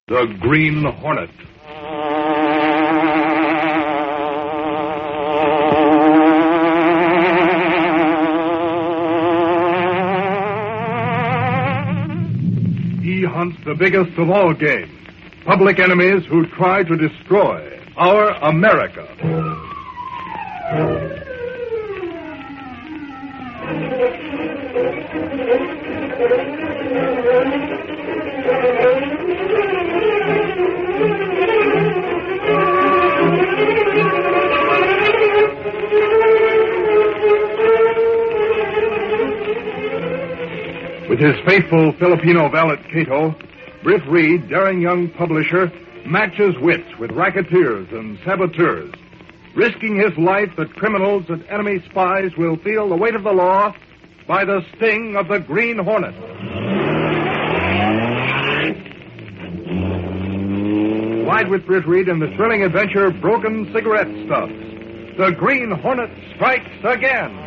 The Green Hornet. He hunts the biggest of all game, public enemies who try to destroy our America. With his faithful Filipino valet Cato, Britt Reed, daring young publisher, matches wits with racketeers and saboteurs, risking his life that criminals and enemy spies will feel the weight of the law by the sting of the Green Hornet. Ride with Britt Reed in the thrilling adventure Broken Cigarette Stubs. The Green Hornet strikes again.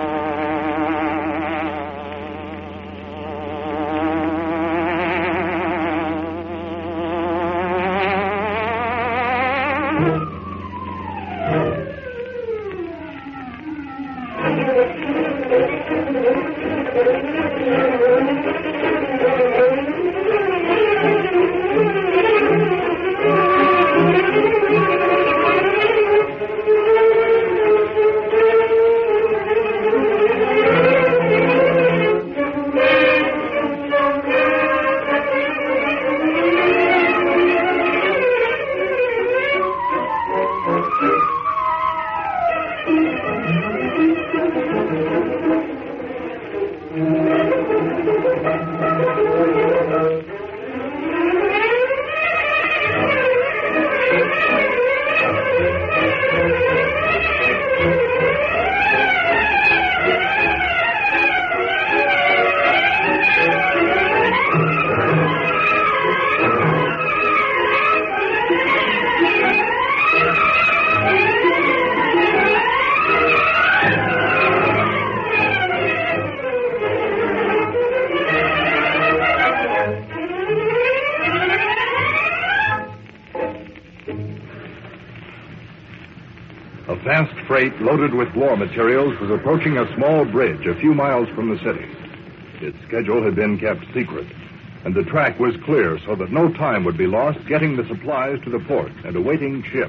A fast freight loaded with war materials was approaching a small bridge a few miles from the city. Its schedule had been kept secret, and the track was clear so that no time would be lost getting the supplies to the port and awaiting ship.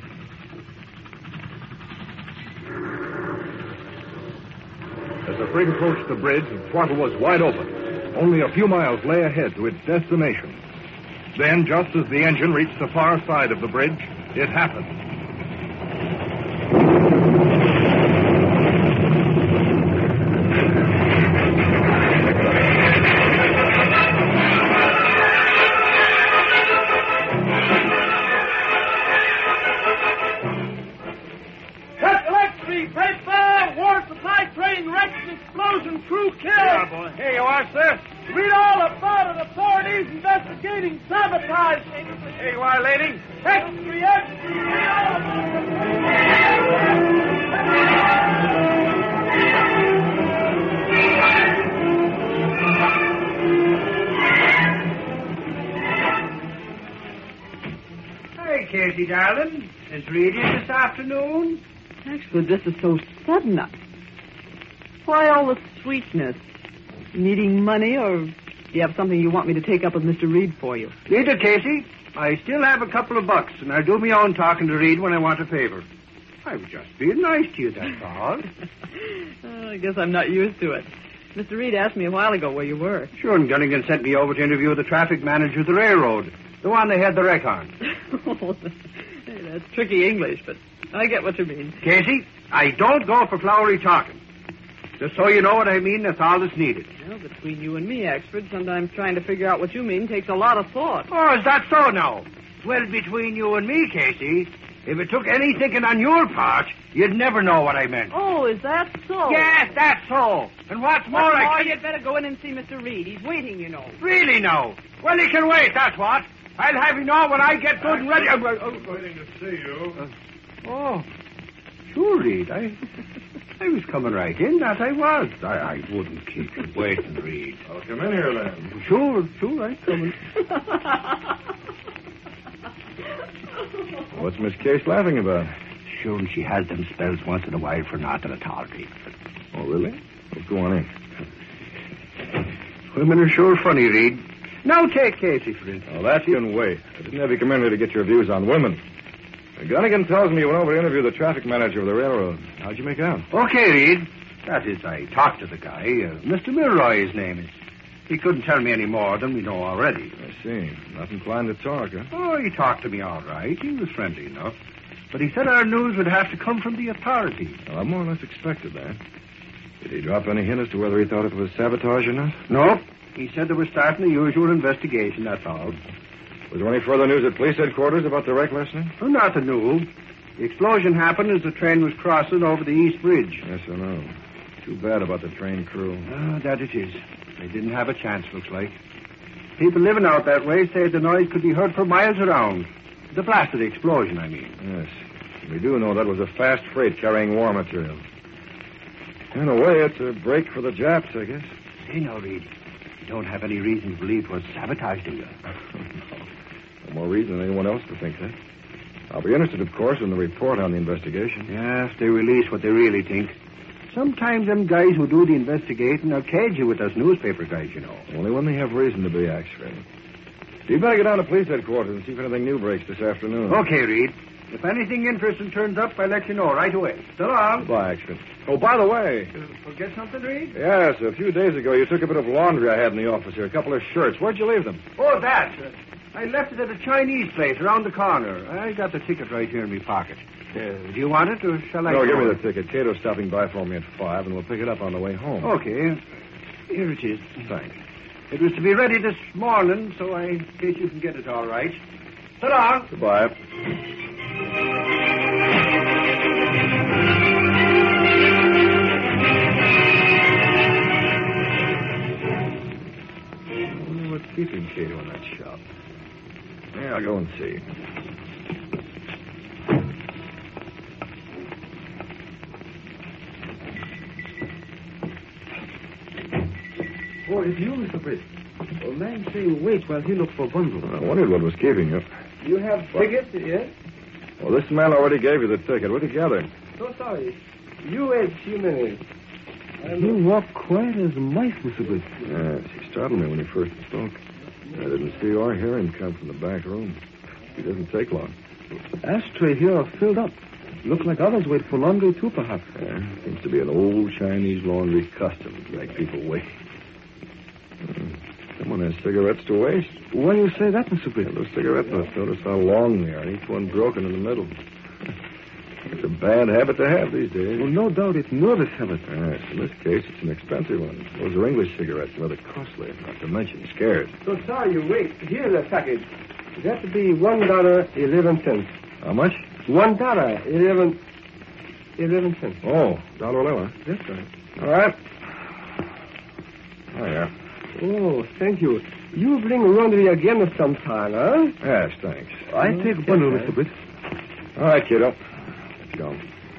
As the freight approached the bridge, the throttle was wide open. Only a few miles lay ahead to its destination. Then, just as the engine reached the far side of the bridge, it happened. Read all about it. Authorities investigating sabotage. Hey, violating. Extra, extra. Read all about it. Hey, Casey, darling. Is Reed here this afternoon? Actually, this is so sudden. Why all the sweetness? Needing money, or do you have something you want me to take up with Mr. Reed for you? Neither, Casey. I still have a couple of bucks, and I do my own talking to Reed when I want a favor. I was just being nice to you, that's all. I guess I'm not used to it. Mr. Reed asked me a while ago where you were. Sure, and Gunnigan sent me over to interview the traffic manager of the railroad, the one they had the wreck on. Hey, that's tricky English, but I get what you mean. Casey, I don't go for flowery talking. Just so you know what I mean, that's all that's needed. Well, between you and me, Axford, sometimes trying to figure out what you mean takes a lot of thought. Oh, is that so now? Well, between you and me, Casey, if it took any thinking on your part, you'd never know what I meant. Oh, is that so? Yes, that's so. And what's more, you'd better go in and see Mr. Reed. He's waiting, you know. Really, no? Well, he can wait, that's what. I'll have him on when I get good and ready. I'm waiting to see you. Oh, sure, Reed. I was coming right in, that I was. I wouldn't keep you waiting, Reed. I'll come in here, then. Sure, I'm coming. What's Miss Case laughing about? Sure, she has them spells once in a while for nothing at all, Reed. Oh, really? Well, go on in. Women are sure funny, Reed. Now take Casey, for instance. Oh, that can wait. I didn't have you come in here to get your views on women. Gunnigan tells me you went over to interview the traffic manager of the railroad. How'd you make out? Okay, Reed. That is, I talked to the guy. Mr. Milroy, his name is. He couldn't tell me any more than we know already. I see. Not inclined to talk, huh? Oh, he talked to me all right. He was friendly enough. But he said our news would have to come from the authorities. Well, I more or less expected that. Did he drop any hint as to whether he thought it was sabotage or not? No. He said they were starting the usual investigation, that's all. Was there any further news at police headquarters about the wreck last night? Well, nothing new. The explosion happened as the train was crossing over the East Bridge. Yes, I know. Too bad about the train crew. That it is. They didn't have a chance, looks like. People living out that way say the noise could be heard for miles around. The blast of the explosion, I mean. Yes. We do know that was a fast freight carrying war material. In a way, it's a break for the Japs, I guess. Say now, Reed, you don't have any reason to believe it was sabotage, do you? No more reason than anyone else to think that. I'll be interested, of course, in the report on the investigation. Yes, they release what they really think. Sometimes them guys who do the investigating are cagey with us newspaper guys, you know. Only when they have reason to be, actually. You better get down to police headquarters and see if anything new breaks this afternoon. Okay, Reed. If anything interesting turns up, I'll let you know right away. So long. Goodbye, Axford. Oh, by the way. Forget something, Reed? Yes, a few days ago you took a bit of laundry I had in the office here, a couple of shirts. Where'd you leave them? Oh, that. I left it at a Chinese place around the corner. I got the ticket right here in my pocket. Do you want it, or shall I No, go? give me the ticket. Cato's stopping by for me at 5, and we'll pick it up on the way home. Okay. Here it is. Thanks. It was to be ready this morning, so I guess you can get it all right. So long. Goodbye. I wonder what's keeping Cato in that shop. Yeah, I'll go and see. Oh, it's you, Mr. Britt. A man say wait while he look for bundle. I wondered what was keeping you. You have ticket, yes? Well, this man already gave you the ticket. We're together. So sorry. You wait a few minutes. You walk quiet as mice, Mr. Britt. Yes, he startled me when he first spoke. I didn't see or hear him come from the back room. He doesn't take long. Ashtray here are filled up. Look like others wait for laundry too, perhaps. Yeah, seems to be an old Chinese laundry custom to make people wait. Someone has cigarettes to waste. Why do you say that, Mr. Britt? Those cigarette butts, notice how long they are, and each one broken in the middle. It's a bad habit to have these days. Well, no doubt it's nervous habit. Yes, in this case, it's an expensive one. Those are English cigarettes, rather costly, not to mention scarce. So sorry you wait. Here's a package. That would be $1.11. How much? $1.11. Oh, $1.11. That's right. All right. Oh, yeah. Oh, thank you. You bring laundry again sometime, huh? Yes, thanks. I take a bundle, Mr. Britt. All right, kiddo. Let's go.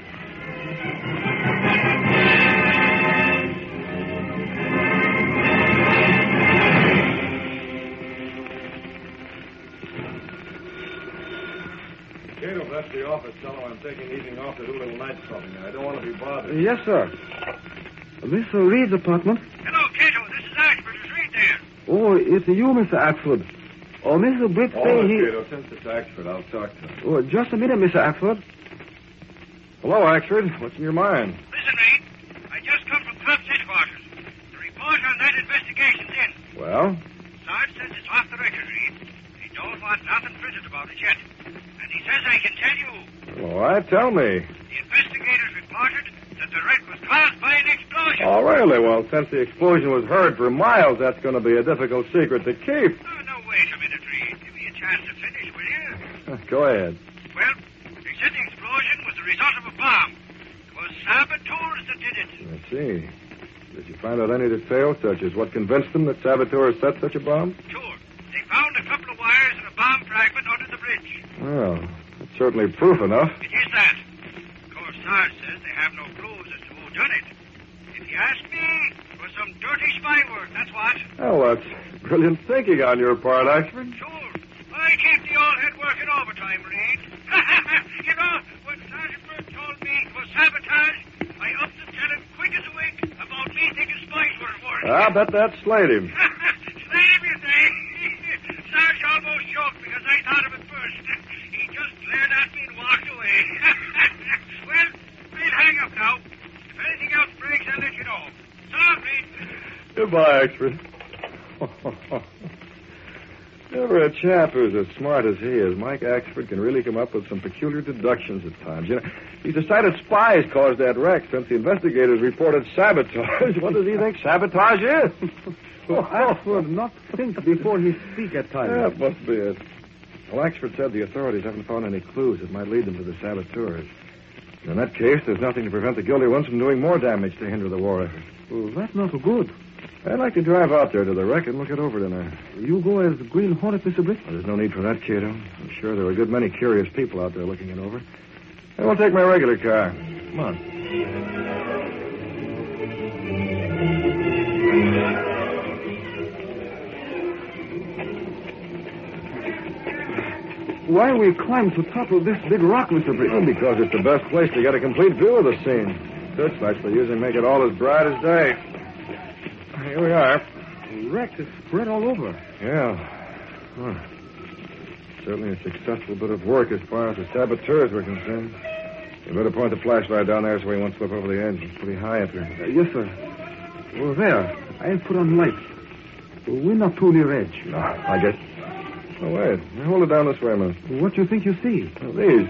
Cato, that's the office. Tell him I'm taking the evening off to do a little night shopping. I don't want to be bothered. Yes, sir. Mr. Reed's apartment. Hello, Cato. This is Ashford. Is Reed there? Oh, it's you, Mr. Axford. Oh, Mr. Britt say he... Cato, since it's Axford, I'll talk to him. Oh, just a minute, Mr. Axford. Hello, Axford. What's in your mind? Listen, Reed. I just come from Club's headquarters. The report on that investigation's in. Well? Sarge says it's off the record, Reed. He don't want nothing printed about it yet. And he says I can tell you. All right, tell me. The investigators reported that the wreck was caused by an explosion. Oh, really? Well, since the explosion was heard for miles, that's going to be a difficult secret to keep. Oh, no, wait a minute, Reed. Give me a chance to finish, will you? Go ahead. Well, they said the explosion was the result of a bomb. It was saboteurs that did it. I see. Did you find out any details, such as what convinced them that saboteurs set such a bomb? Sure. They found a couple of wires and a bomb fragment under the bridge. Well, that's certainly proof enough. It is that. Of course, Sarge says they have no clues as to who done it. If you ask me, it was some dirty spy work, that's what. Well, that's brilliant thinking on your part, Axford. Sure. I keep the all-head working overtime, Reed. You know, when Sergeant Burt told me it was sabotage, I upped to tell him quick as a wink about me thinking spies were at work. I'll bet that slayed him. Slayed him, you say? Sarge almost choked because I thought of it first. He just glared at me and walked away. Well, I'll hang up now. If anything else breaks, I'll let you know. So long, Reed. Goodbye, Axford. Never a chap who's as smart as he is. Mike Axford can really come up with some peculiar deductions at times. You know, he decided spies caused that wreck since the investigators reported sabotage. What does he think sabotage is? Axford not think before he speak at times. That must be it. Well, Axford said the authorities haven't found any clues that might lead them to the saboteurs. In that case, there's nothing to prevent the guilty ones from doing more damage to hinder the war effort. Well, that's not good. I'd like to drive out there to the wreck and look it over tonight. You go as Green Hornet, Mr. Britt? Well, there's no need for that, Cato. I'm sure there are a good many curious people out there looking it over. And we'll take my regular car. Come on. Why we climb to top of this big rock, Mr. Britt? Well, because it's the best place to get a complete view of the scene. Searchlights they usually make it all as bright as day. Here we are. The wreck is spread all over. Yeah. Huh. Certainly a successful bit of work as far as the saboteurs were concerned. You better point the flashlight down there so we won't slip over the edge. It's pretty high up here. Yes, sir. Well, there. I'll put on lights. We're not too near edge. No, I guess. Oh, wait. Hold it down this way a minute. What do you think you see? Well, these.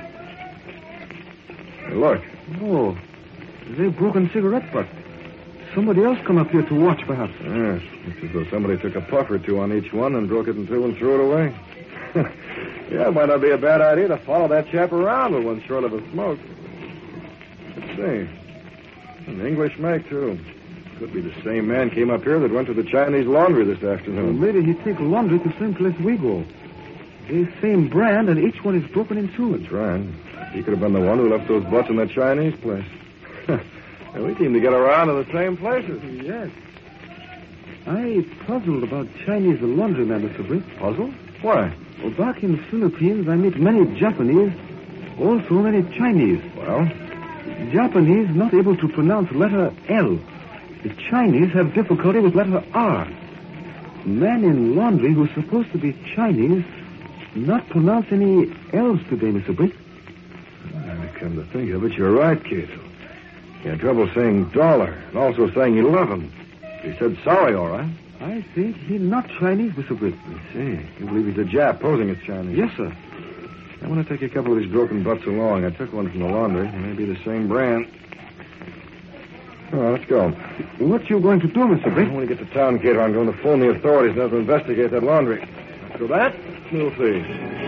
Hey, look. Oh, they've broken cigarette butts. Somebody else come up here to watch, perhaps. Yes. It's as though somebody took a puff or two on each one and broke it in two and threw it away. Yeah, it might not be a bad idea to follow that chap around with one short of a smoke. Let's see. An English make, too. Could be the same man came up here that went to the Chinese laundry this afternoon. Well, maybe he take laundry to the same place we go. The same brand, and each one is broken in two. That's right. He could have been the one who left those butts in that Chinese place. And we seem to get around to the same places. Yes. I puzzled about Chinese laundrymen, Mr. Britt. Puzzled? Why? Well, back in the Philippines, I meet many Japanese, also many Chinese. Well? Japanese not able to pronounce letter L. The Chinese have difficulty with letter R. Man in laundry who's supposed to be Chinese not pronounce any L's today, Mr. Britt. I come to think of it, you're right, Cato. He had trouble saying dollar and also saying 11. He said sorry, all right. I think he's not Chinese, Mr. Britt. I see. You believe he's a Jap posing as Chinese? Yes, sir. I want to take a couple of these broken butts along. I took one from the laundry. It may be the same brand. All right, let's go. What you going to do, Mr. Britt? When we get to town, Cato, I'm going to phone the authorities and have them investigate that laundry. After that, we'll see.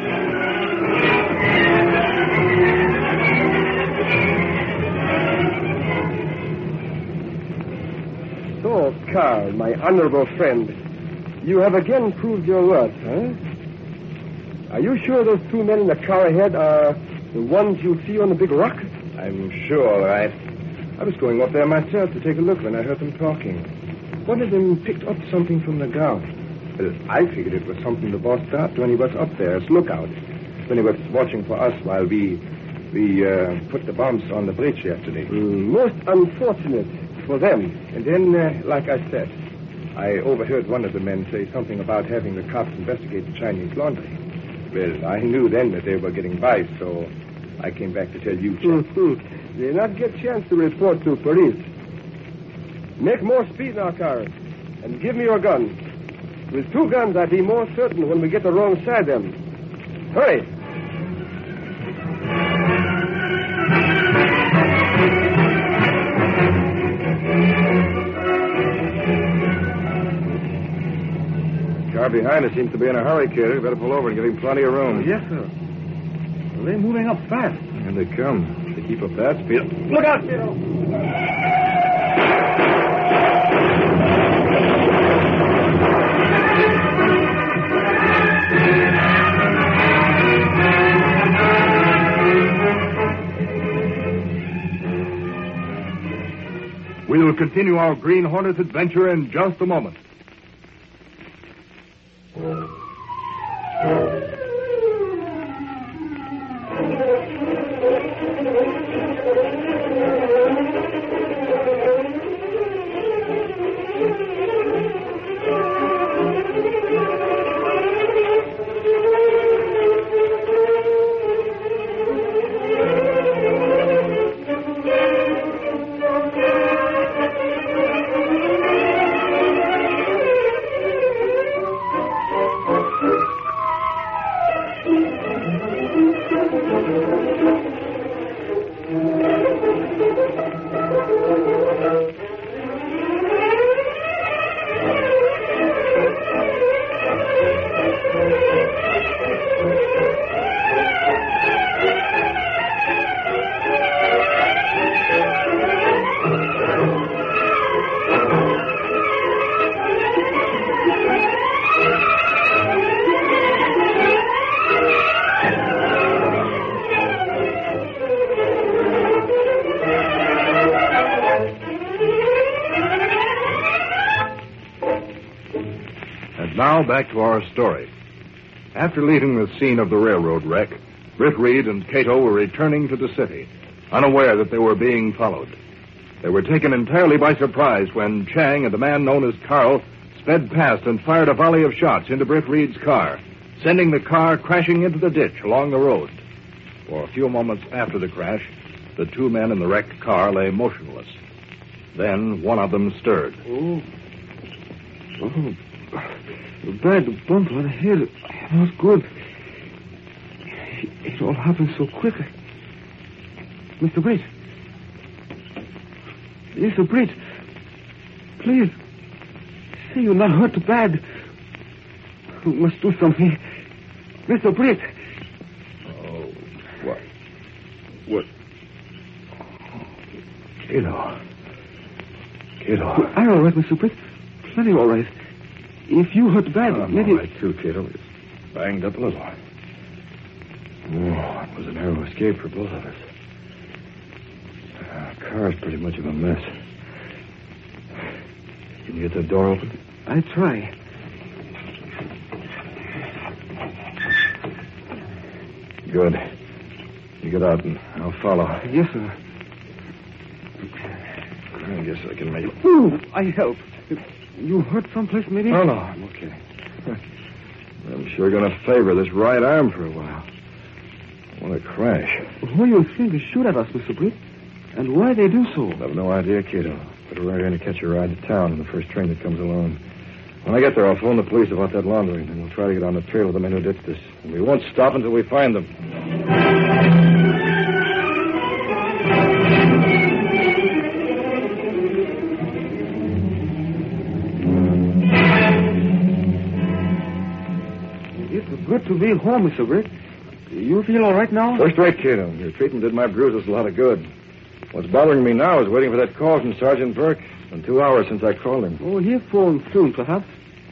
So, Carl, my honorable friend, you have again proved your worth, huh? Are you sure those two men in the car ahead are the ones you see on the big rock? I'm sure, all right. I was going up there myself to take a look when I heard them talking. One of them picked up something from the ground. Well, I figured it was something the boss dropped when he was up there as lookout. When he was watching for us while we put the bombs on the bridge yesterday. Most unfortunate for them. And then, like I said, I overheard one of the men say something about having the cops investigate the Chinese laundry. Well, I knew then that they were getting by, so I came back to tell you, Chap. They not get chance to report to police. Make more speed now, Carl, and give me your gun. With two guns, I'd be more certain when we get the wrong side of them. Hurry! Car behind us seems to be in a hurry, Cato. You better pull over and give him plenty of room. Yes, sir. Well, they're moving up fast. And they come. If they keep up that speed. Look out, Cato! We will continue our Green Hornet adventure in just a moment. Now back to our story. After leaving the scene of the railroad wreck, Britt Reed and Cato were returning to the city, unaware that they were being followed. They were taken entirely by surprise when Chang and a man known as Carl sped past and fired a volley of shots into Britt Reed's car, sending the car crashing into the ditch along the road. For a few moments after the crash, the two men in the wrecked car lay motionless. Then one of them stirred. Oh, the bad bump on the head. Not good. It all happened so quick. Mr. Britt. Mr. Britt. Please. Say you're not hurt bad. We must do something. Mr. Britt. Oh, what? Cato. I'm all right, Mr. Britt. Plenty all right. If you hurt bad, maybe... all right, too, Cato. It's banged up a little. Oh, it was a narrow escape for both of us. The car's pretty much of a mess. Can you get the door open? I try. Good. You get out and I'll follow. Yes, sir. I guess I can make it. Ooh, I help. You hurt someplace, maybe? Oh, no, I'm okay. I'm sure going to favor this right arm for a while. What a crash. Who you think to shoot at us, Mr. Britt? And why they do so? I have no idea, Cato. But we're going to catch a ride to town on the first train that comes along. When I get there, I'll phone the police about that laundry, and we'll try to get on the trail of the men who ditched us. And we won't stop until we find them. It's good to be home, Mr. Britt. You feel all right now? First rate, Cato. Your treatment did my bruises a lot of good. What's bothering me now is waiting for that call from Sergeant Burke. It's been 2 hours since I called him. Oh, he'll phone soon, perhaps.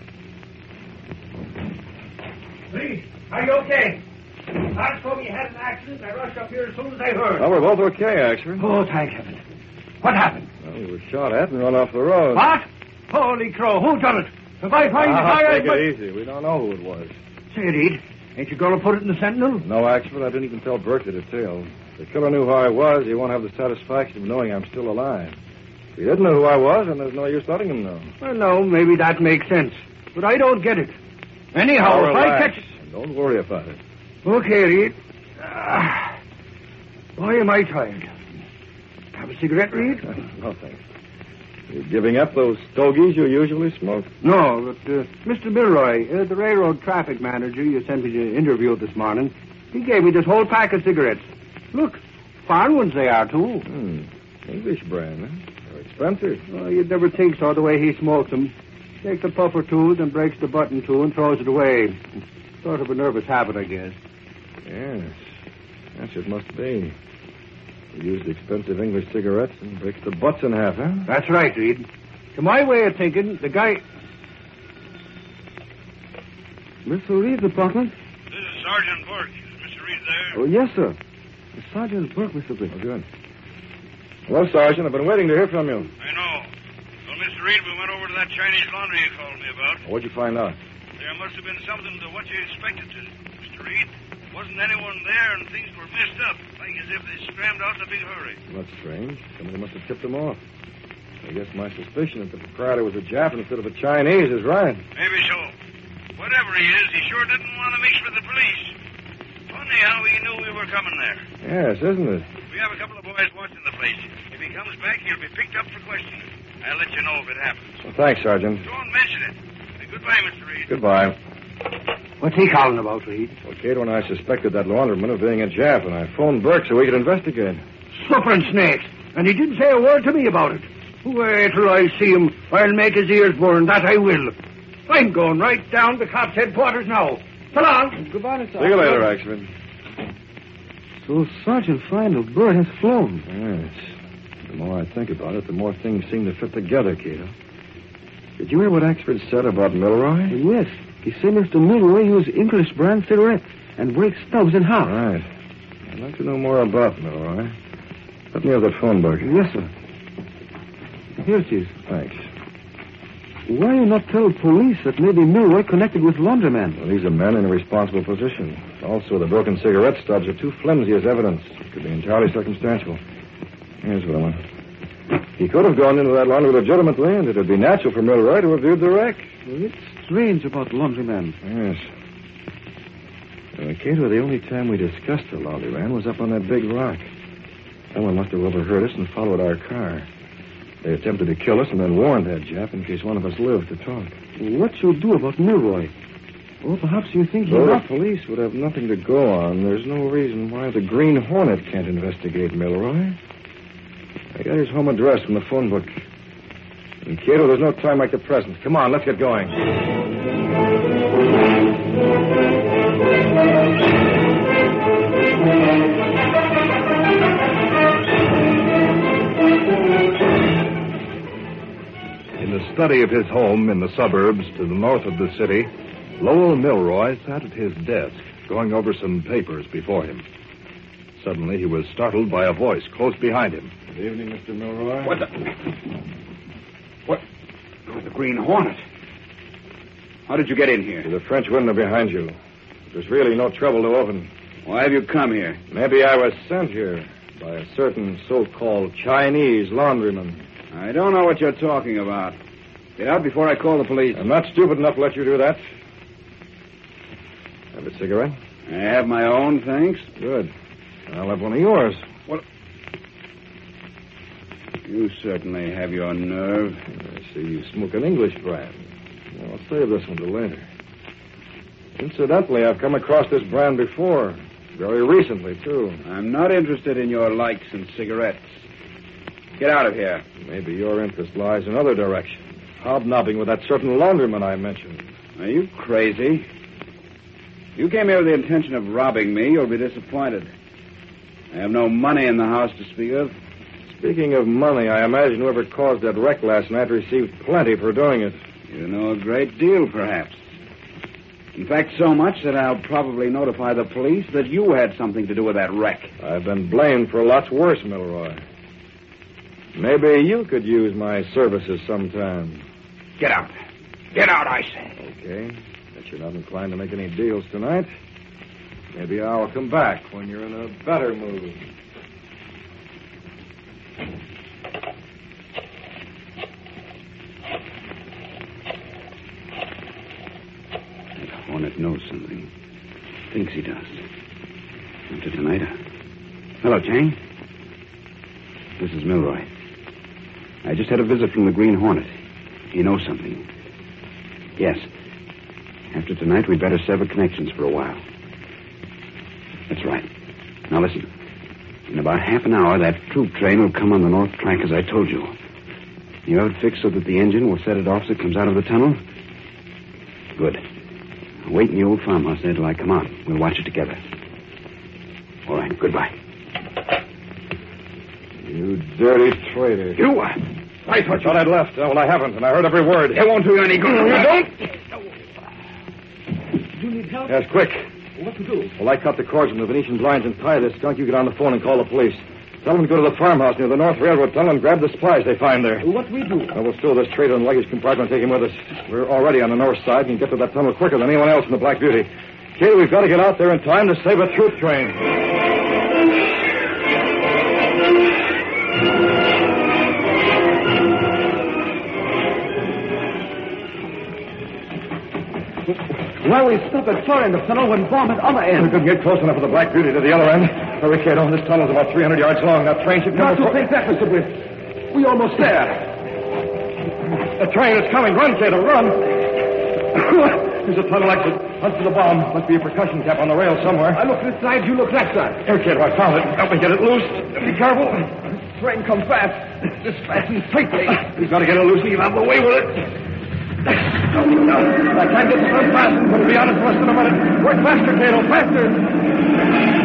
Lee, are you okay? Sarge told me you had an accident. I rushed up here as soon as I heard. Well, we're both okay, actually. Oh, thank heaven. What happened? Well, we were shot at and run off the road. What? Holy crow, who done it? If I find the tire... Take it easy. We don't know who it was. Say, Reed, ain't you going to put it in the Sentinel? No, actually, I didn't even tell Burke the details. If the killer knew who I was, he won't have the satisfaction of knowing I'm still alive. If he didn't know who I was, then there's no use letting him know. Well, no, maybe that makes sense. But I don't get it. Anyhow, if I catch it... Don't worry about it. Okay, Reed. Boy, am I tired. Have a cigarette, Reed? No, thanks. You giving up those stogies you usually smoke? No, but Mr. Milroy, the railroad traffic manager you sent me to interview this morning, he gave me this whole pack of cigarettes. Look, fine ones they are, too. English brand, huh? They're expensive. Oh, you'd never think so the way he smokes them. Takes a puff or two, then breaks the button to and throws it away. Sort of a nervous habit, I guess. Yes. Yes, it must be. He used expensive English cigarettes and breaks the butts in half, huh? That's right, Reed. To my way of thinking, the guy... Mr. Reed's apartment? This is Sergeant Burke. Is Mr. Reed there? Oh, yes, sir. Sergeant Burke, Mr. Britt. Oh, good. Hello, Sergeant. I've been waiting to hear from you. I know. Well, Mr. Reed, we went over to that Chinese laundry you called me about. What'd you find out? There must have been something to what you expected to, Mr. Reed. Wasn't anyone there and things were messed up, like as if they scrammed out in a big hurry. Well, that's strange. Somebody must have tipped them off. I guess my suspicion that the proprietor was a Jap instead of a Chinese is right. Maybe so. Whatever he is, he sure didn't want to mix with the police. Funny how he knew we were coming there. Yes, isn't it? We have a couple of boys watching the place. If he comes back, he'll be picked up for questioning. I'll let you know if it happens. Well, thanks, Sergeant. Don't mention it. Goodbye, Mr. Reed. Goodbye. What's he calling about, Reed? Well, Cato and I suspected that laundryman of being a Jap, and I phoned Burke so we could investigate. Suffering snakes. And he didn't say a word to me about it. Wait till I see him. I'll make his ears burn, that I will. I'm going right down to cops' headquarters now. So long. Goodbye, Mr. See you later, Axford. So Sergeant Feinel Burr has flown. Yes. The more I think about it, the more things seem to fit together, Cato. Did you hear what Axford said about Milroy? Yes. He said Mr. Milroy used English brand cigarettes and breaks stubs in half. Right. I'd like to know more about Milroy. Let me have that phone, Burke. Yes, sir. Here it is. Thanks. Why you not tell police that maybe Milroy connected with laundryman? Well, he's a man in a responsible position. Also, the broken cigarette stubs are too flimsy as evidence. It could be entirely circumstantial. Here's what I want. He could have gone into that laundry legitimately, and it would be natural for Milroy to have viewed the wreck. Well, it's strange about laundryman. Yes. Cato, the only time we discussed the laundryman was up on that big rock. Someone must have overheard us and followed our car. They attempted to kill us and then warned that Jap in case one of us lived to talk. What you do about Milroy? Or perhaps you think Though the police would have nothing to go on, there's no reason why the Green Hornet can't investigate Milroy. I got his home address from the phone book. And Cato, there's no time like the present. Come on, let's get going. In the study of his home in the suburbs to the north of the city, Lowell Milroy sat at his desk, going over some papers before him. Suddenly, he was startled by a voice close behind him. Good evening, Mr. Milroy. What the... What? Oh, the Green Hornet. How did you get in here? The French window behind you. There's really no trouble to open. Why have you come here? Maybe I was sent here by a certain so-called Chinese laundryman. I don't know what you're talking about. Get out before I call the police. I'm not stupid enough to let you do that. Have a cigarette? I have my own, thanks. Good. I'll have one of yours. What? You certainly have your nerve. I see you smoke an English brand. Well, I'll save this one till later. Incidentally, I've come across this brand before. Very recently, too. I'm not interested in your likes and cigarettes. Get out of here. Maybe your interest lies in other directions. Hobnobbing with that certain laundryman I mentioned. Are you crazy? You came here with the intention of robbing me, you'll be disappointed. I have no money in the house to speak of. Speaking of money, I imagine whoever caused that wreck last night received plenty for doing it. You know a great deal, perhaps. In fact, so much that I'll probably notify the police that you had something to do with that wreck. I've been blamed for lots worse, Milroy. Maybe you could use my services sometime. Get out. Get out, I say. Okay. Bet you're not inclined to make any deals tonight. Maybe I'll come back when you're in a better mood. That Hornet knows something. Thinks he does. After tonight, Hello, Chang. This is Milroy. I just had a visit from the Green Hornet. He knows something. Yes. After tonight, we'd better sever connections for a while. That's right. Now, listen. In about half an hour, that troop train will come on the north track, as I told you. You have it fixed so that the engine will set it off as it comes out of the tunnel? Good. I'll wait in the old farmhouse there till I come out. We'll watch it together. All right. Goodbye. You dirty traitor. You? I thought I'd left. Well, I haven't, and I heard every word. It won't do you any good. You don't? Do you need help? Yes, quick. What to do? Well, I cut the cords from the Venetian blinds and tie this skunk. You get on the phone and call the police. Tell them to go to the farmhouse near the North Railroad tunnel and grab the supplies they find there. What we do? Well, we'll stow this traitor in the luggage compartment and take him with us. We're already on the north side and can get to that tunnel quicker than anyone else in the Black Beauty. Kay, we've got to get out there in time to save a troop train. Why we stop at far end of tunnel when bomb at other end? We couldn't get close enough for the Black Beauty to the other end. Hurry, Cato. This tunnel's about 300 yards long. That train should come... Not to think that, Mr. Bliss. We almost there. The train is coming. Run, Cato, run. There's a tunnel exit. Hunt for the bomb. Must be a percussion cap on the rail somewhere. I look this side, you look that side. Here, kid, I found it. Help me get it loose. Be careful. Train come fast. This fastens tightly. We've got to get it loose and get out of the way with it. No, I can't get the front fastened, but it'll be on in less than a minute. Work faster, Cato, faster.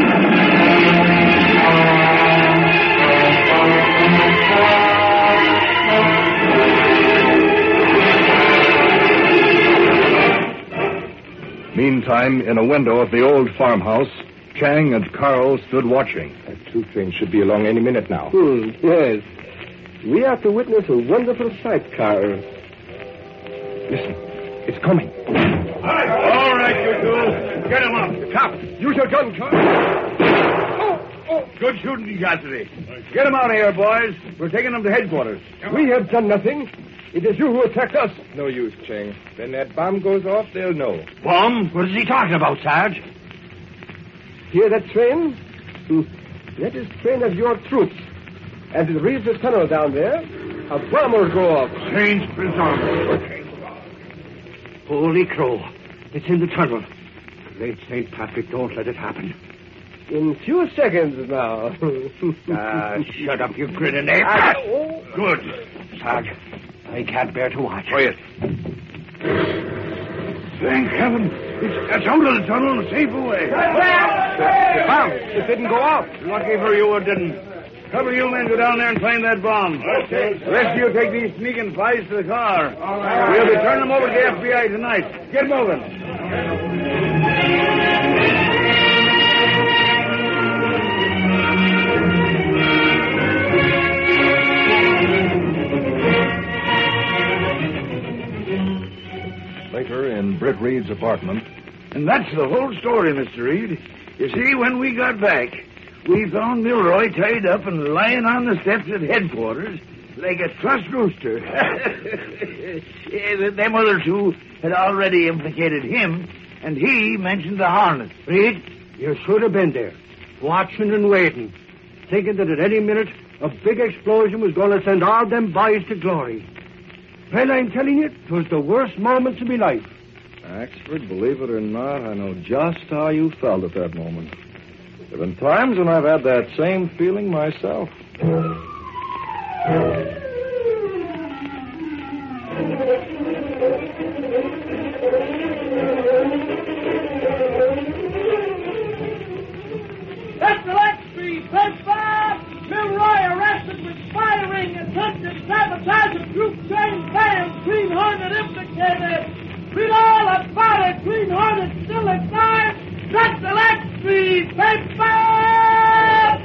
Meantime, in a window of the old farmhouse, Chang and Carl stood watching. That troop train should be along any minute now. Yes. We are to witness a wonderful sight, Carl. Listen, it's coming. All right, you two. Get him up. Cop, use your gun, Carl. Good shooting you got today. Get him out of here, boys. We're taking them to headquarters. We have done nothing. It is you who attacked us. No use, Chang. When that bomb goes off, they'll know. Bomb? What is he talking about, Sarge? Hear that train? That is train of your troops. As it reaches the tunnel down there, a bomb will go off. Change armor. Holy crow. It's in the tunnel. Great St. Patrick, don't let it happen. In few seconds now. Shut up, you grinning ape. Good. Sarge, I can't bear to watch. Quiet. Thank heaven. It's out of the tunnel and safe away. The bomb. It didn't go off. Lucky for you it didn't. Couple of you men go down there and claim that bomb. Okay. The rest of you take these sneaking spies to the car. We'll be turning them over to the FBI tonight. Get moving. Later, in Britt Reed's apartment. And that's the whole story, Mr. Reed. You see, when we got back, we found Milroy tied up and lying on the steps at headquarters like a trussed rooster. Them other two had already implicated him, and he mentioned the harness. Reed, you should have been there, watching and waiting, thinking that at any minute a big explosion was going to send all them boys to glory. Well, I'm telling you, it was the worst moments of my life. Axford, believe it or not, I know just how you felt at that moment. There have been times when I've had that same feeling myself. That's Alexei, Pen 5, Milroy arrested with firing, attempted sabotage of troop train plans, Green Hornet implicated. Read all about it, Green Hornet still alive. That's Alexei, Pen 5!